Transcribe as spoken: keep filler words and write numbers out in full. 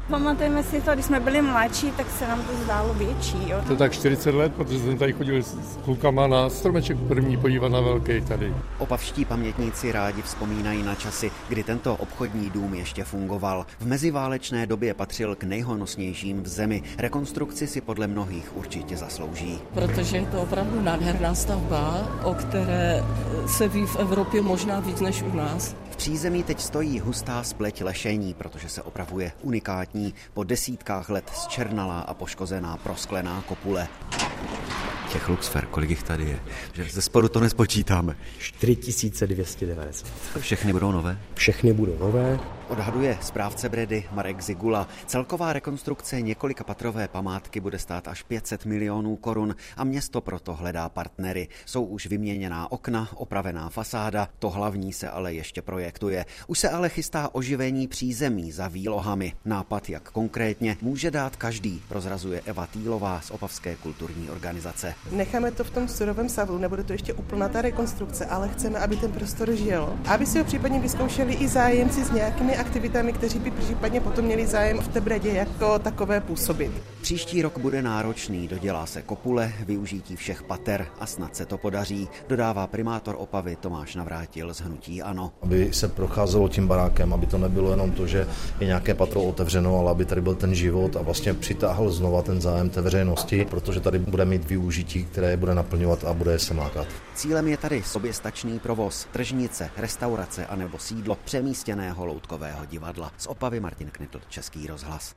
Pamatujeme si to, když jsme byli mladší, tak se nám to zdálo větší. Jo? To tak čtyřicet let, protože jsem tady chodil s klukama na stromeček první podívat na velký tady. Opavští pamětníci rádi vzpomínají na časy, kdy tento obchodní dům ještě fungoval. V meziválečné době patřil k nejhonosnějším v zemi. Rekonstrukci si podle mnohých určitě zaslouží. Protože je to opravdu nádherná stavba, o které se ví v Evropě možná víc než u nás. V přízemí teď stojí hustá spleť lešení, protože se opravuje unikátní, po desítkách let zčernalá a poškozená prosklená kopule. Těch luxfer, kolik jich tady je? Že ze spodu to nespočítáme. čtyři tisíce dvě stě devadesát. Všechny budou nové? Všechny budou nové. Odhaduje správce Bredy Marek Zigula. Celková rekonstrukce několikapatrové památky bude stát až pět set milionů korun a město proto hledá partnery. Jsou už vyměněná okna, opravená fasáda, to hlavní se ale ještě projektuje. Už se ale chystá oživení přízemí za výlohami. Nápad, jak konkrétně, může dát každý, prozrazuje Eva Týlová z Opavské kulturní organizace. Necháme to v tom surovém stavu, nebude to ještě úplná ta rekonstrukce, ale chceme, aby ten prostor žil. Aby si ho případně vyzkoušeli i zájemci s nějakými aktivitami, kteří by případně potom měli zájem v té Bredě jako takové působit. Příští rok bude náročný, dodělá se kopule, využití všech pater a snad se to podaří, dodává primátor Opavy Tomáš Navrátil z hnutí ANO. Aby se procházelo tím barákem, aby to nebylo jenom to, že je nějaké patro otevřeno, ale aby tady byl ten život a vlastně přitáhl znova ten zájem té veřejnosti, protože tady bude mít využití, které bude naplňovat a bude se lákat. Cílem je tady soběstačný provoz, tržnice, restaurace anebo sídlo přemístěného loutkového divadla. Z Opavy Martin Knitl, Český rozhlas.